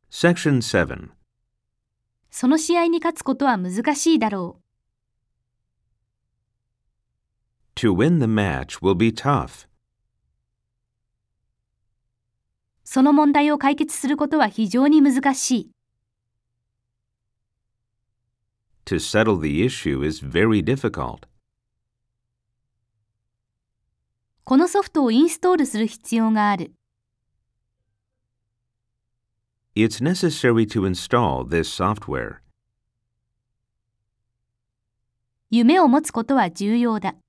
Section 7. その試合に勝つことは難しいだろう。 To win the match will be tough. その問題を解決することは非常に難しい。 To settle the issue is very difficult. このソフトをインストールする必要がある。 It's necessary to install this software. 夢を持つことは重要だ。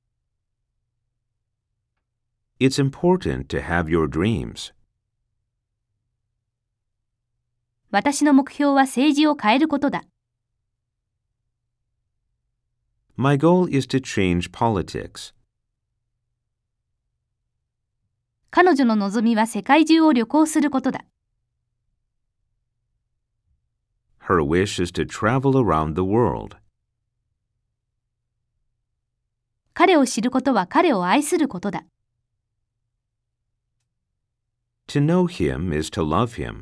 It's important to have your dreams. 私の目標は政治を変えることだ。 My goal is to change politics. 彼女の望みは世界中を旅行することだ。 Her wish is to travel around the world. 彼を知ることは彼を愛することだ。 To know him is to love him.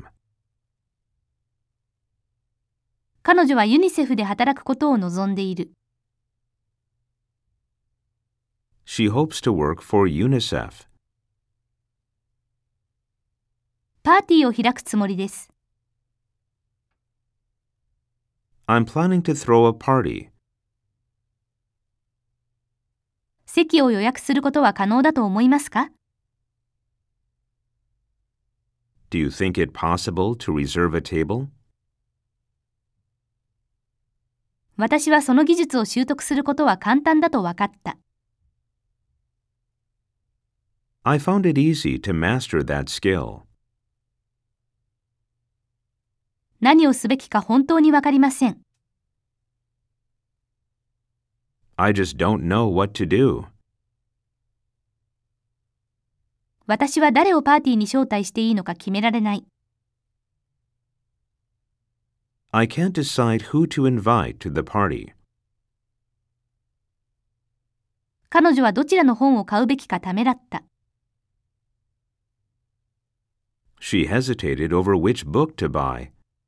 彼女はユニセフで働くことを望んでいる。 She hopes to work for UNICEF. パーティーを開くつもりです。 I'm planning to throw a party. 席を予約することは可能だと思いますか？ Do you think it possible to reserve a table? 私はその技術を習得することは簡単だと分かった。 I found it easy to master that skill. 何をすべきか本当に分かりません。 I just don't know what to do. 私は誰をパーティーに招待していいのか決められない。 I can't decide who to invite to the party. 彼女はどちらの本を買うべきかためらった。 She hesitated over which book to buy.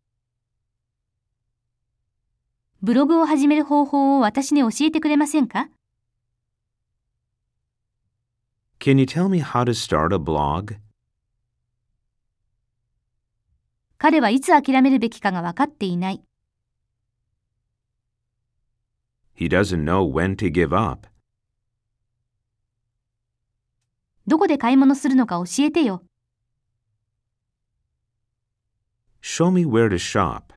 ブログを始める方法を私に教えてくれませんか？ Can you tell me how to start a blog? 彼はいつ諦めるべきかが分かっていない。 He doesn't know when to give up. どこで買い物するのか教えてよ。 Show me where to shop.